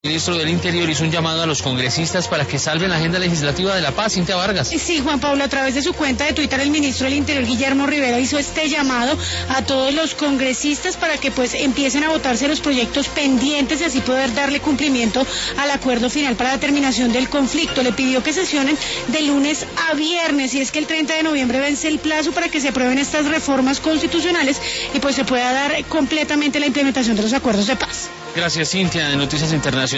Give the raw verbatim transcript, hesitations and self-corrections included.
El ministro del Interior hizo un llamado a los congresistas para que salven la agenda legislativa de la paz. Cintia Vargas. Sí, Juan Pablo, a través de su cuenta de Twitter, el ministro del Interior, Guillermo Rivera, hizo este llamado a todos los congresistas para que pues empiecen a votarse los proyectos pendientes y así poder darle cumplimiento al acuerdo final para la terminación del conflicto. Le pidió que sesionen de lunes a viernes, y es que el treinta de noviembre vence el plazo para que se aprueben estas reformas constitucionales y pues se pueda dar completamente la implementación de los acuerdos de paz. Gracias, Cintia, de Noticias Internacionales.